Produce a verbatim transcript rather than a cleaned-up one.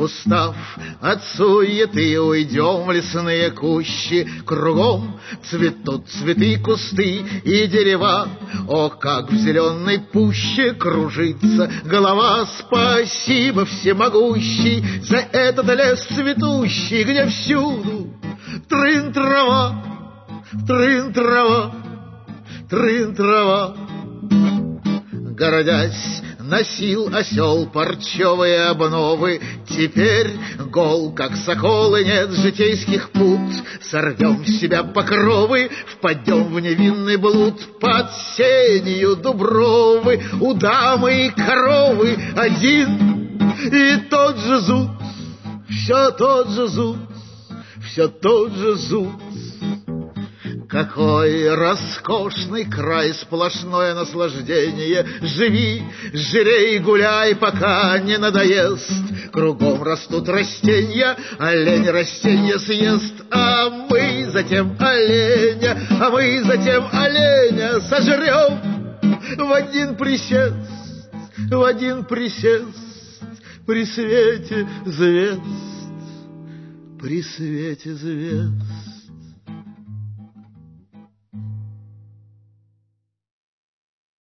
Устав от суеты, уйдем в лесные кущи. Кругом цветут цветы, кусты и дерева. О, как в зеленой пуще кружится голова. Спасибо, всемогущий, за этот лес цветущий, где всюду трын-трава, трын-трава, трын-трава. Городясь, носил осел парчевые обновы. Теперь гол, как соколы, нет житейских пут. Сорвем с себя покровы, впадем в невинный блуд. Под сенью дубровы у дамы и коровы один и тот же зуд, все тот же зуд, все тот же зуд. Какой роскошный край, сплошное наслаждение. Живи, жирей, гуляй, пока не надоест. Кругом растут растения, олень растения съест. А мы затем оленя, а мы затем оленя сожрем в один присест, в один присест, при свете звезд, при свете звезд.